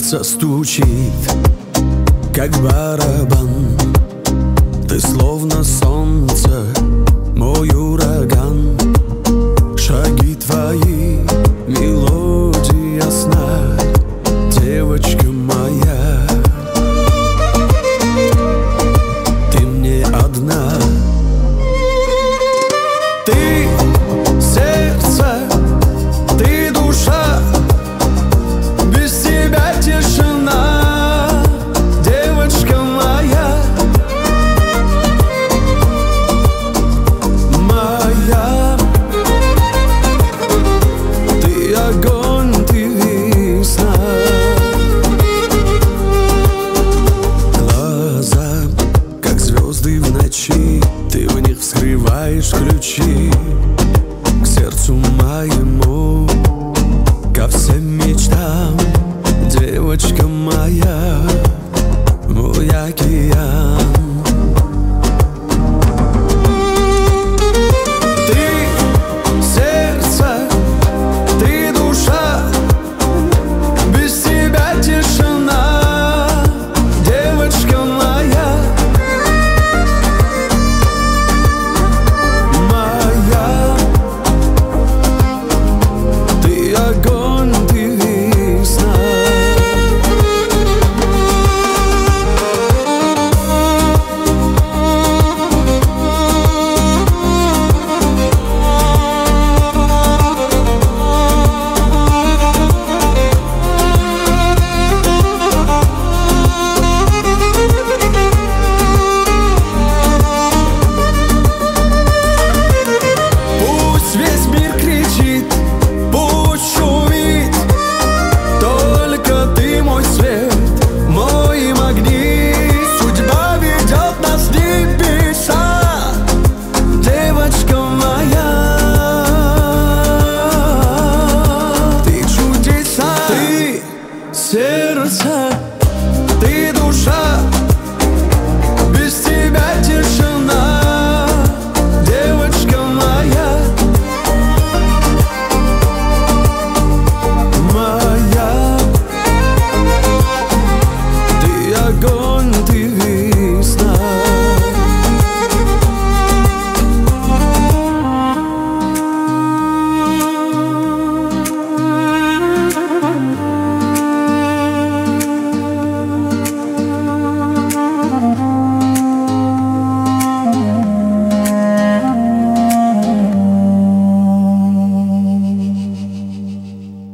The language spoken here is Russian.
сердце стучит, как барабан. Ты словно солнце, мой ураган. Шаги твои, мелодия сна, девочка моя. Ты мне одна. Ты сердце, ты душа, без тебя тишина, девочка моя. Моя. Ты огонь, ты весна. Глаза, как звезды в ночи, ты в них вскрываешь ключи к сердцу моему, ко всем мечтам, девочка моя.